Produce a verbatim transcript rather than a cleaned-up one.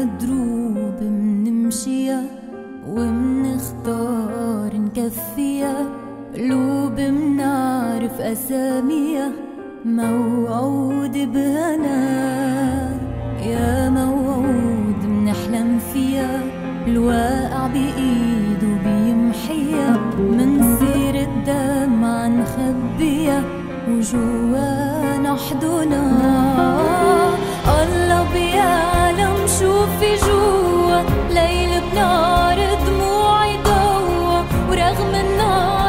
دروب منمشيها ومنختار نكفيها، قلوب منعرف أساميها، موعود بهنا يا موعود منحلم فيها، الواقع بإيده بيمحيها، منصير الدمعة نخبيها وجوانا حضنا. الله بيعلم شو في جوا، ليل بنار دموعي ضوا، ورغم النار